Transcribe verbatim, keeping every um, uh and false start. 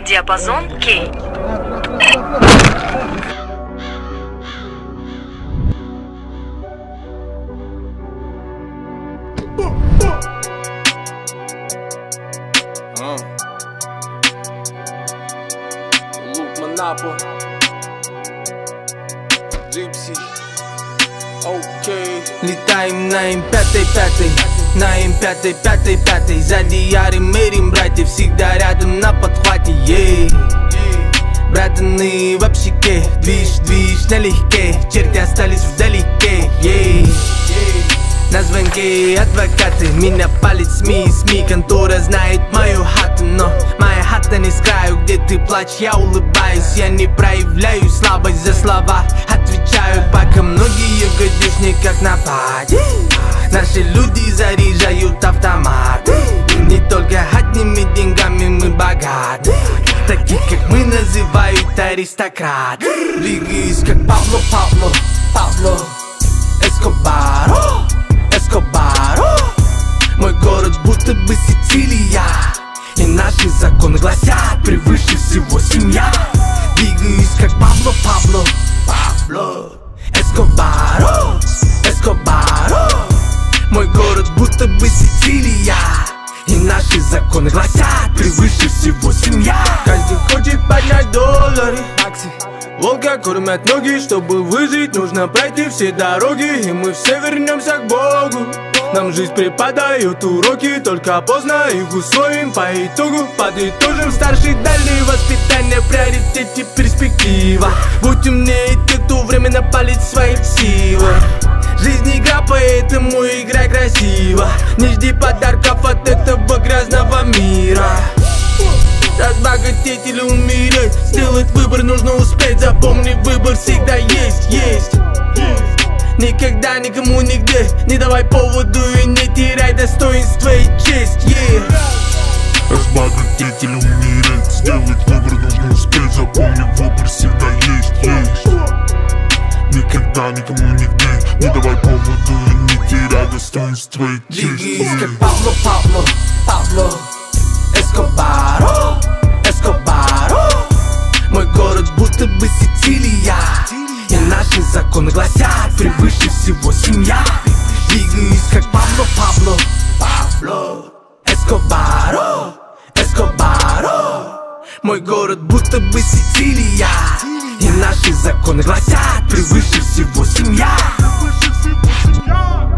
Диапазон Кей. Monapo, Gypsy, окей. Летаем на эм пять пять, на эм пять пять пять. Сзади ярым мерим, братья всегда рядом на подхвате, ей. Братаны в общаке, движ, движ налегке, черти остались вдалеке, ей. На звонке адвокаты, меня палит СМИ, СМИ, контора знает мою хату, но моя хата не с краю, где ты плачешь, я улыбаюсь, я не проявляю слабость за слова, отвечаю, пока многие в гадюшниках на паре. Наши люди заряжают автоматы, не только одними деньгами мы богаты, таких как мы называют аристократы. Двигаюсь как Пабло, Пабло, Пабло Эскобар, Эскобар. Мой город будто бы Сицилия, и наши законы гласят: превыше всего семья. Двигаюсь как Пабло, Пабло, Пабло Эскобар, Эскобар. Мой город будто бы Сицилия, и наши законы гласят: превыше всего семья. Каждый хочет поднять доллары, акции. Волка кормят ноги, чтобы выжить, нужно пройти все дороги, и мы все вернемся к Богу. Нам жизнь преподает уроки, только поздно их усвоим по итогу. Подытожим: старший дальний воспитание, приоритете перспектива. Будь умнее ты, кто временно палит свои силы. Жизнь игра, поэтому играй красиво. Не жди подарков от этого грязного мира. Разбогатеть или умереть, сделать выбор нужно успеть. Запомни, выбор всегда есть, есть. Никогда никому нигде не давай поводу и не теряй достоинство и честь, yeah. Разбогатеть или умереть, сделать выбор нужно успеть. Запомни, выбор всегда есть, есть. Никогда никому нигде не давай поводу и не теряй достоинство и честь, Двигаюсь как Пабло, Пабло, Пабло Эскобар, Эскобар. Мой город будто бы Сицилия, и наши законы гласят: превыше всего семья. Двигаюсь как Пабло, Пабло, Пабло Эскобар, Эскобар. Мой город будто бы Сицилия, и наши законы гласят: превыше всего семья.